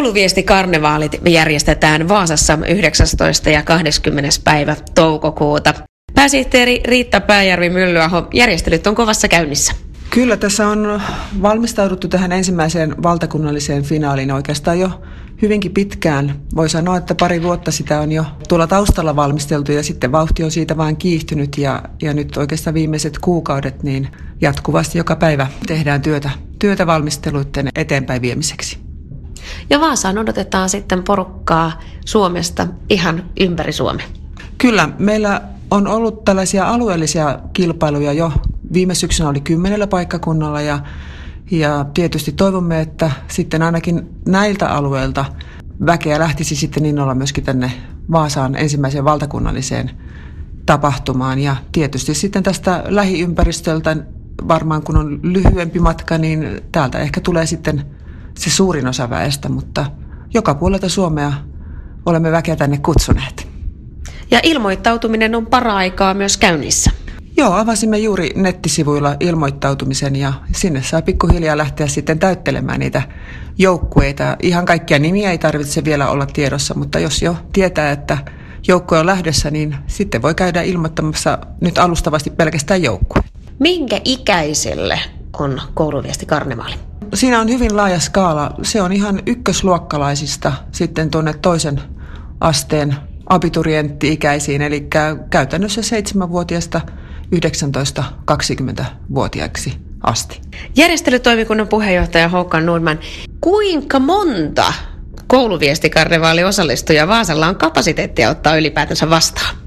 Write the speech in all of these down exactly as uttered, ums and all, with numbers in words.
Kouluviestikarnevaalit järjestetään Vaasassa yhdeksästoista ja kahdeskymmenes päivä toukokuuta. Pääsihteeri Riitta Pääjärvi-Myllyaho, järjestelyt on kovassa käynnissä. Kyllä, tässä on valmistauduttu tähän ensimmäiseen valtakunnalliseen finaaliin oikeastaan jo hyvinkin pitkään. Voi sanoa, että pari vuotta sitä on jo tuolla taustalla valmisteltu ja sitten vauhti on siitä vaan kiihtynyt ja, ja nyt oikeastaan viimeiset kuukaudet niin jatkuvasti joka päivä tehdään työtä, työtä valmisteluiden eteenpäin viemiseksi. Ja Vaasaan odotetaan sitten porukkaa Suomesta ihan ympäri Suomea. Kyllä, meillä on ollut tällaisia alueellisia kilpailuja jo. Viime syksynä oli kymmenellä paikkakunnalla ja, ja tietysti toivomme, että sitten ainakin näiltä alueilta väkeä lähtisi sitten innolla myöskin tänne Vaasaan ensimmäiseen valtakunnalliseen tapahtumaan. Ja tietysti sitten tästä lähiympäristöltä varmaan kun on lyhyempi matka, niin täältä ehkä tulee sitten se suurin osa väestä, mutta joka puolelta Suomea olemme väkeä tänne kutsuneet. Ja ilmoittautuminen on para-aikaa myös käynnissä. Joo, avasimme juuri nettisivuilla ilmoittautumisen ja sinne saa pikkuhiljaa lähteä sitten täyttelemään niitä joukkueita. Ihan kaikkia nimiä ei tarvitse vielä olla tiedossa, mutta jos jo tietää, että joukkue on lähdössä, niin sitten voi käydä ilmoittamassa nyt alustavasti pelkästään joukkue. Minkä ikäiselle on kouluviestikarnevaali? Siinä on hyvin laaja skaala. Se on ihan ykkösluokkalaisista sitten tuonne toisen asteen abiturientti-ikäisiin, eli käytännössä seitsemänvuotiaasta yhdeksäntoista kaksikymmentävuotiaaksi asti. Järjestelytoimikunnan puheenjohtaja Håkan Nordman, kuinka monta kouluviestikarnevaaliosallistuja Vaasalla on kapasiteettia ottaa ylipäätänsä vastaan?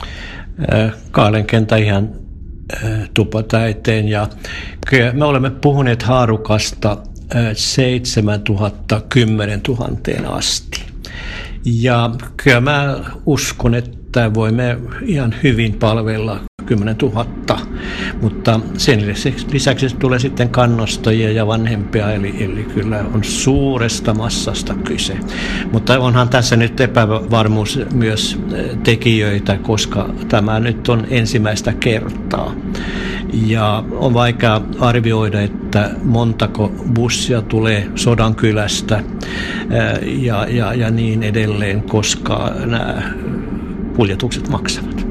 Kaalenkentä ihan tupatäyteen ja kyllä me olemme puhuneet haarukasta seitsemäntuhatta kymmenentuhanteen asti. Ja kyllä mä uskon, että voimme ihan hyvin palvella kymmenentuhatta, mutta sen lisäksi tulee sitten kannustajia ja vanhempia, eli, eli kyllä on suuresta massasta kyse. Mutta onhan tässä nyt epävarmuus myös tekijöitä, koska tämä nyt on ensimmäistä kertaa. Ja on vaikea arvioida, että montako bussia tulee Sodankylästä ja, ja, ja niin edelleen, koska nämä kuljetukset maksavat.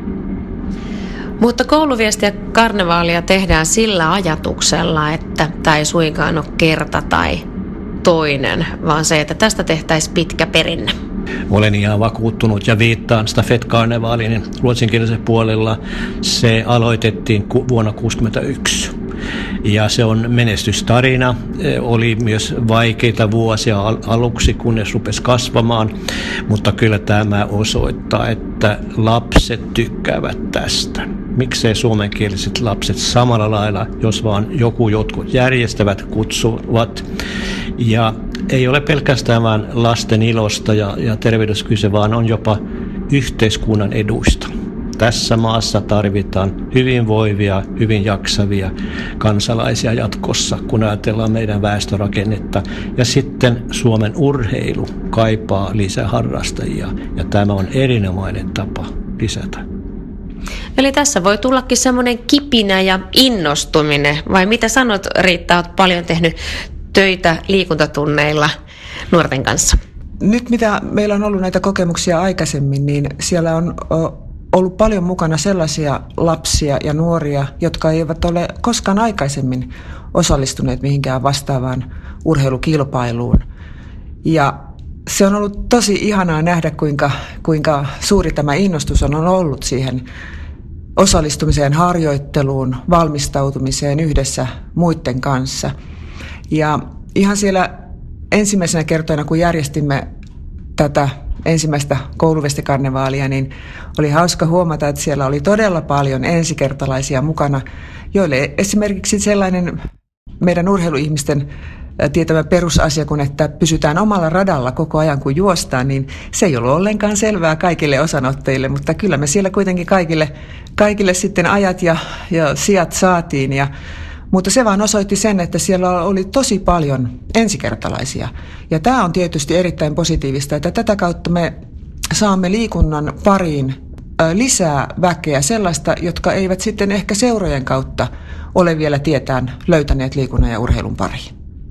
Mutta kouluviestiä karnevaalia tehdään sillä ajatuksella, että tämä ei suinkaan ole kerta tai toinen, vaan se, että tästä tehtäisiin pitkä perinne. Olen ihan vakuuttunut ja viittaan Stafettkarnevaaliin, niin ruotsinkielisen puolella se aloitettiin vuonna tuhatyhdeksänsataakuusikymmentäyksi. Ja se on menestystarina. Oli myös vaikeita vuosia aluksi, kunnes rupesi kasvamaan, mutta kyllä tämä osoittaa, että lapset tykkäävät tästä. Miksei suomenkieliset lapset samalla lailla, jos vaan joku jotkut järjestävät, kutsuvat. Ja ei ole pelkästään vain lasten ilosta ja, ja terveydestä kyse, vaan on jopa yhteiskunnan eduista. Tässä maassa tarvitaan hyvinvoivia, hyvin jaksavia kansalaisia jatkossa, kun ajatellaan meidän väestörakennetta. Ja sitten Suomen urheilu kaipaa lisää harrastajia, ja tämä on erinomainen tapa lisätä. Eli tässä voi tullakin semmoinen kipinä ja innostuminen, vai mitä sanot, Riitta, olet paljon tehnyt töitä liikuntatunneilla nuorten kanssa? Nyt mitä meillä on ollut näitä kokemuksia aikaisemmin, niin siellä on ollut paljon mukana sellaisia lapsia ja nuoria, jotka eivät ole koskaan aikaisemmin osallistuneet mihinkään vastaavaan urheilukilpailuun. Ja se on ollut tosi ihanaa nähdä, kuinka, kuinka suuri tämä innostus on ollut siihen osallistumiseen, harjoitteluun, valmistautumiseen yhdessä muiden kanssa. Ja ihan siellä ensimmäisenä kertoina, kun järjestimme tätä ensimmäistä kouluviestikarnevaalia, niin oli hauska huomata, että siellä oli todella paljon ensikertalaisia mukana, joille esimerkiksi sellainen meidän urheiluihmisten tietämä perusasia, kun että pysytään omalla radalla koko ajan, kun juostaan, niin se ei ollut ollenkaan selvää kaikille osanottajille, mutta kyllä me siellä kuitenkin kaikille, kaikille sitten ajat ja, ja sijat saatiin. Ja, mutta se vaan osoitti sen, että siellä oli tosi paljon ensikertalaisia. Ja tämä on tietysti erittäin positiivista, että tätä kautta me saamme liikunnan pariin lisää väkeä, sellaista, jotka eivät sitten ehkä seurojen kautta ole vielä tietään löytäneet liikunnan ja urheilun pariin.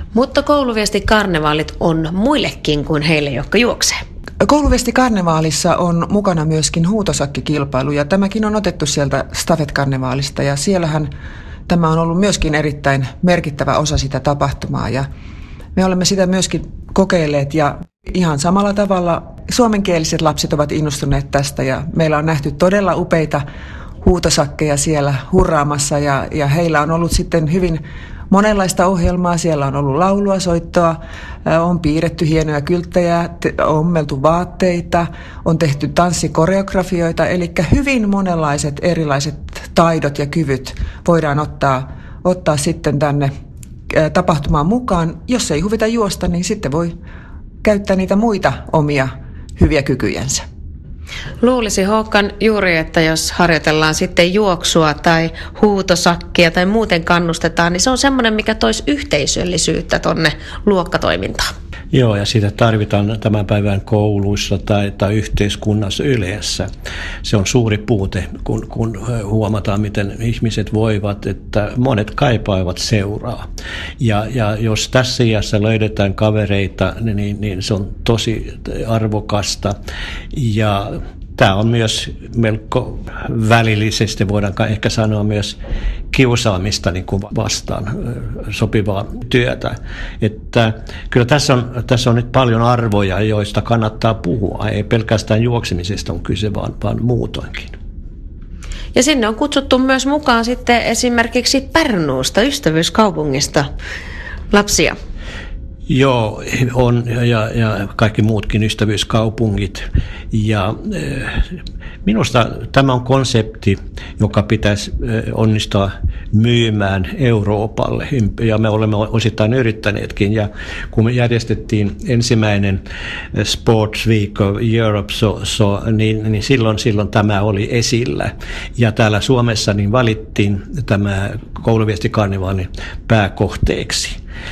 Mutta kouluviestikarnevaalit on muillekin kuin heille, jotka juoksee. Kouluviestikarnevaalissa on mukana myöskin huutosakkikilpailu ja tämäkin on otettu sieltä stafetkarnevaalista ja siellähän tämä on ollut myöskin erittäin merkittävä osa sitä tapahtumaa ja me olemme sitä myöskin kokeilleet ja ihan samalla tavalla suomenkieliset lapset ovat innostuneet tästä ja meillä on nähty todella upeita huutosakkeja siellä hurraamassa ja, ja heillä on ollut sitten hyvin monenlaista ohjelmaa. Siellä on ollut laulua, soittoa, on piirretty hienoja kylttejä, on ommeltu vaatteita, on tehty tanssikoreografioita. Eli hyvin monenlaiset erilaiset taidot ja kyvyt voidaan ottaa, ottaa sitten tänne tapahtumaan mukaan. Jos ei huvita juosta, niin sitten voi käyttää niitä muita omia hyviä kykyjensä. Luulisi Håkan juuri, että jos harjoitellaan sitten juoksua tai huutosakkia tai muuten kannustetaan, niin se on semmoinen, mikä toisi yhteisöllisyyttä tonne luokkatoimintaan. Joo, ja sitä tarvitaan tämän päivän kouluissa tai, tai yhteiskunnassa yleensä. Se on suuri puute, kun, kun huomataan, miten ihmiset voivat, että monet kaipaavat seuraa. Ja, ja jos tässä iässä löydetään kavereita, niin, niin se on tosi arvokasta. Ja tämä on myös melko välillisesti, voidaan ehkä sanoa myös kiusaamista niin kuin vastaan sopivaa työtä. Että kyllä tässä on, tässä on nyt paljon arvoja, joista kannattaa puhua. Ei pelkästään juoksemisesta on kyse, vaan, vaan muutoinkin. Ja sinne on kutsuttu myös mukaan sitten esimerkiksi Pärnuusta, ystävyyskaupungista, lapsia. Joo, on ja, ja kaikki muutkin ystävyyskaupungit. Ja minusta tämä on konsepti, joka pitäisi onnistua myymään Euroopalle. Ja me olemme osittain yrittäneetkin. Ja kun me järjestettiin ensimmäinen Sports Week of Europe, so, so, niin, niin silloin, silloin tämä oli esillä. Ja täällä Suomessa niin valittiin tämä kouluviestikarnevaali pääkohteeksi.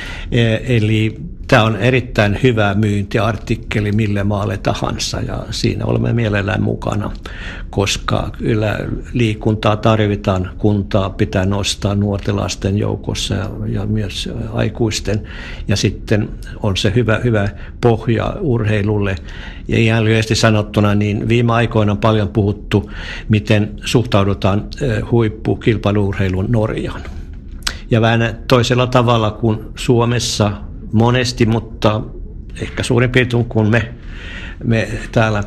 Eli tämä on erittäin hyvä myyntiartikkeli mille maalle tahansa ja siinä olemme mielellään mukana, koska kyllä liikuntaa tarvitaan, kuntaa pitää nostaa nuorten lasten joukossa ja, ja myös aikuisten ja sitten on se hyvä, hyvä pohja urheilulle. Ja ihan lyhyesti sanottuna, niin viime aikoina on paljon puhuttu, miten suhtaudutaan huippukilpailuurheilun Norjaan. Ja vähän toisella tavalla kuin Suomessa monesti, mutta ehkä suurin piirtein kuin me, me täällä,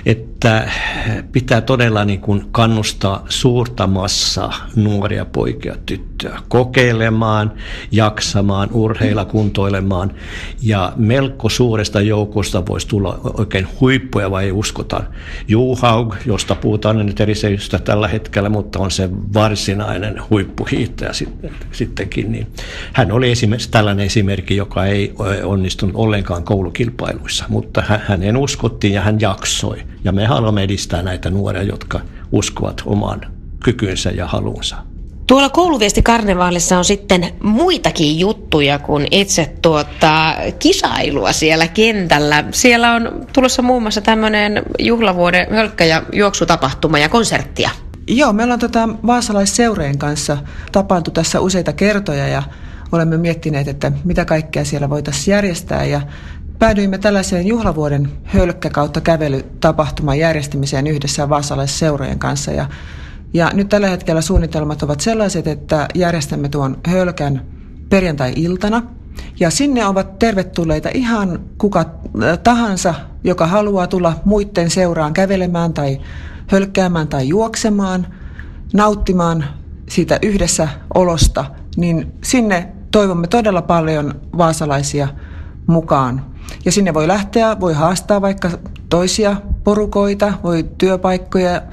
että pitää todella niin kuin kannustaa suurta massaa nuoria poikia tyttöä kokeilemaan, jaksamaan, urheilla, kuntoilemaan ja melko suuresta joukosta voisi tulla oikein huippuja, vai ei uskotaan. Johaug, josta puhutaan nyt eri syystä tällä hetkellä, mutta on se varsinainen huippuhiihtäjä sittenkin. Niin hän oli esimerkiksi tällainen esimerkki, joka ei onnistunut ollenkaan koulukilpailuissa, mutta hänen uskottiin ja hän jaksoi. Ja me haluamme edistää näitä nuoria, jotka uskovat omaan kykynsä ja haluunsa. Tuolla kouluviestikarnevaalissa on sitten muitakin juttuja kuin itse tuota kisailua siellä kentällä. Siellä on tulossa muun muassa tämmöinen juhlavuoden hölkkä- ja juoksutapahtuma ja konserttia. Joo, meillä on tota vaasalaisseurojen kanssa tapailtu tässä useita kertoja ja olemme miettineet, että mitä kaikkea siellä voitaisiin järjestää ja päädyimme tällaiseen juhlavuoden hölkkä kautta kävelytapahtuman järjestämiseen yhdessä vaasalaisseurojen kanssa. Ja, ja nyt tällä hetkellä suunnitelmat ovat sellaiset, että järjestämme tuon hölkän perjantai-iltana. Ja sinne ovat tervetulleita ihan kuka tahansa, joka haluaa tulla muiden seuraan kävelemään tai hölkkäämään tai juoksemaan, nauttimaan siitä yhdessä olosta. Niin sinne toivomme todella paljon vaasalaisia mukaan. Ja sinne voi lähteä, voi haastaa vaikka toisia porukoita, voi työpaikkoja äh,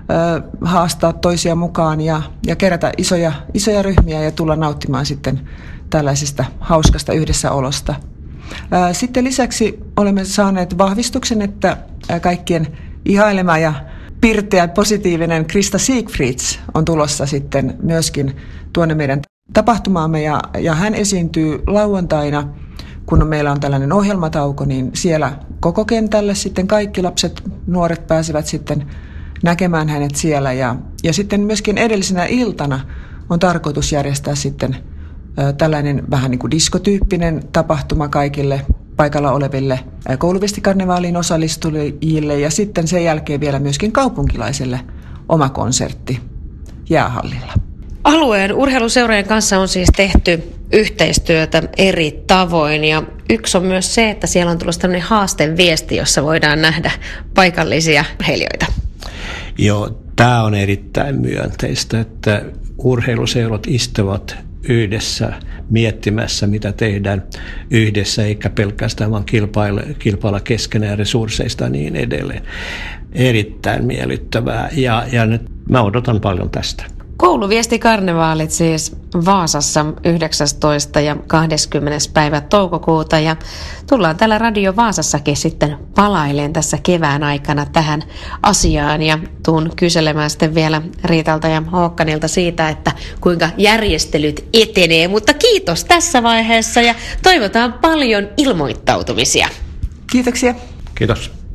haastaa toisia mukaan ja, ja kerätä isoja, isoja ryhmiä ja tulla nauttimaan sitten tällaisesta hauskasta yhdessäolosta. Äh, sitten lisäksi olemme saaneet vahvistuksen, että kaikkien ihailema ja pirteä positiivinen Krista Siegfrieds on tulossa sitten myöskin tuonne meidän tapahtumaamme ja, ja hän esiintyy lauantaina. Kun meillä on tällainen ohjelmatauko, niin siellä koko kentälle sitten kaikki lapset, nuoret pääsevät sitten näkemään hänet siellä. Ja, ja sitten myöskin edellisenä iltana on tarkoitus järjestää sitten tällainen vähän niin kuin diskotyyppinen tapahtuma kaikille paikalla oleville kouluviestikarnevaaliin osallistujille ja sitten sen jälkeen vielä myöskin kaupunkilaiselle oma konsertti jäähallilla. Alueen urheiluseurojen kanssa on siis tehty yhteistyötä eri tavoin ja yksi on myös se, että siellä on tullut tämmöinen haasteviesti, jossa voidaan nähdä paikallisia urheilijoita. Joo, tämä on erittäin myönteistä, että urheiluseurat istuvat yhdessä miettimässä, mitä tehdään yhdessä, eikä pelkästään vaan kilpailla, kilpailla keskenään resursseista ja niin edelleen. Erittäin miellyttävää ja, ja nyt mä odotan paljon tästä. Kouluviestikarnevaalit siis Vaasassa yhdeksästoista ja kahdeskymmenes päivä toukokuuta ja tullaan täällä Radio Vaasassakin sitten palailemaan tässä kevään aikana tähän asiaan ja tuun kyselemään sitten vielä Riitalta ja Håkanilta siitä, että kuinka järjestelyt etenee, mutta kiitos tässä vaiheessa ja toivotaan paljon ilmoittautumisia. Kiitoksia. Kiitos.